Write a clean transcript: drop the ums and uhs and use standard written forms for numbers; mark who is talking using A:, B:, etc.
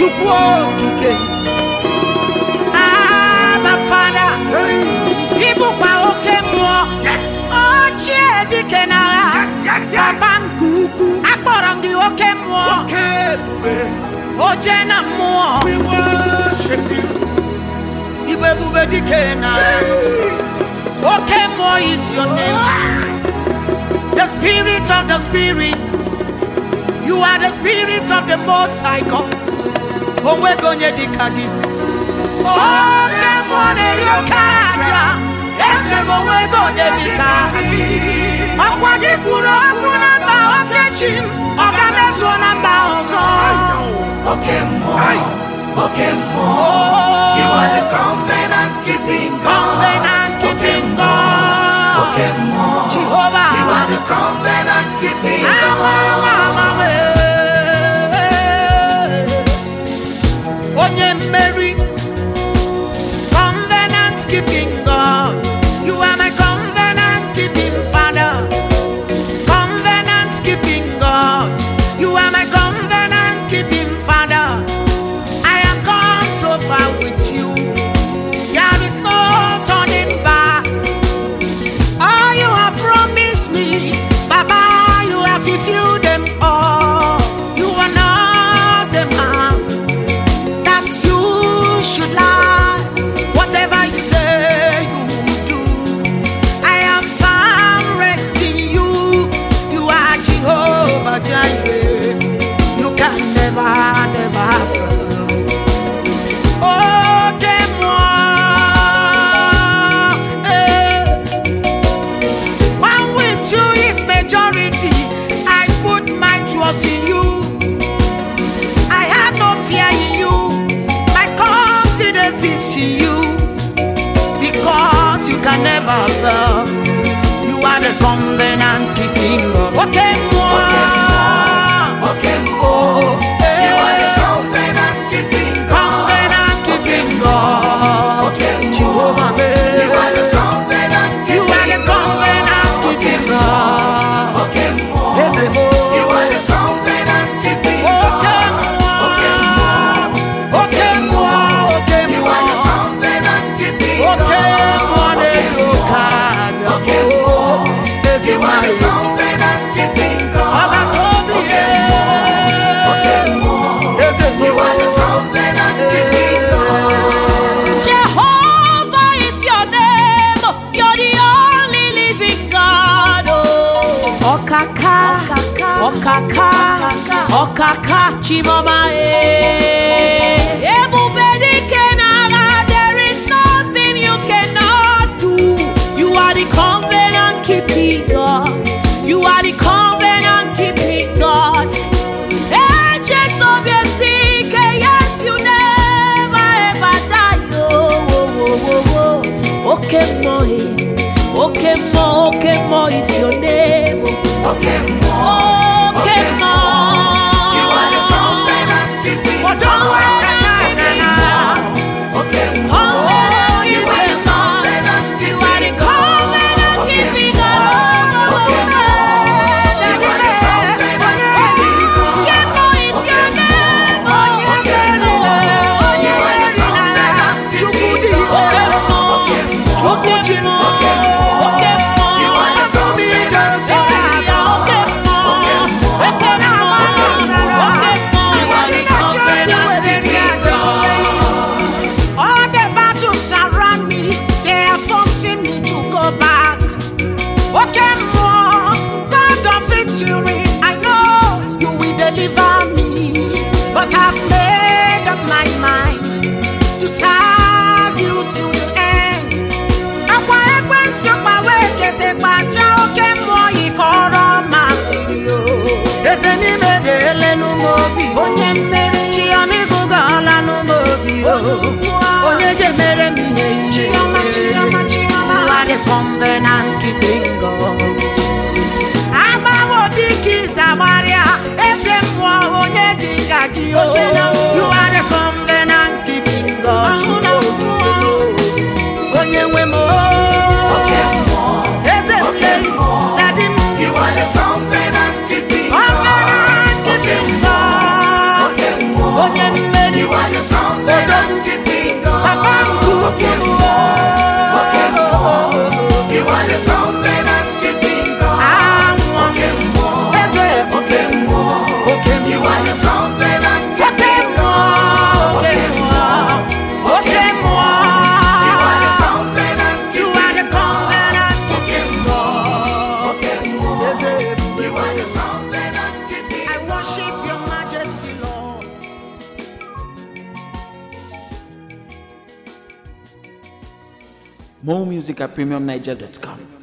A: Chukwokike Abba Father Ibukwa okemo Ochie dikenara Abankuku Akborangi okemo Ojena mo we worship you Ibebube dikenara Okemo is your name The spirit of the spirit You are the spirit of the Most High God. Onwegonye dikagi. Oh, demone riokaja. Ese onwegonye dikagi. Okwadi kuro namba okechim. Ogamezo namba ozo. Okemo. Okemo. You are the covenant keeping God. Covenant keeping God. Okemo. Jehovah. You are the covenant keeping God. Mary, covenant keeping God. You are my covenant keeping Father. Covenant keeping God. You are my covenant keeping Father. I have come so far with you. There is no turning back. All you have promised me, Baba, you have fulfilled them all. You are not a man should lie. Whatever you say you will do. I am found rest in you. You are Jehovah Jireh. You can never fail. Oh, one with you is majority. I put my trust in you. I have no fear in you. Confidence is in you because you can never fail. You are the covenant keeping God. Okay, more. Okay, more. You are the covenant keeping God. Covenant keeping God. Okay, Jehovah. You are the covenant keeping God. You are the covenant keeping God. Okay, more. You are the covenant keeping God. Okay, more. You are the covenant keeping God. You are the covenant keeping God. Jehovah is your name. You're the only living God. Oh, Okaka, Okaka, Okaka, Chimoma. There is nothing you cannot do. You are the covenant keeping God. You are the covenant keeping God. Agents of your sick, yes, you never ever die. Okay, more is your name. Okay, more. You are the covenant keeping God. Okay, more. You are the covenant keeping God. But I've made up my mind to serve you till the end. Akwa ekwensu pawekete pacha oke mo ikoro masirio. Eze ni medele numobi. Onye mere chiyomi gugala numobi. Onye gemere miye. Chiyoma. You are the covenant keeping God. Diki Samaria, ese mwa onye dikagi o. You are the covenant keeping God. Onye wemo. Ese daddy. You are the covenant keeping God. Covenant keeping God. Onye mmeri. More music at premiumniger.com.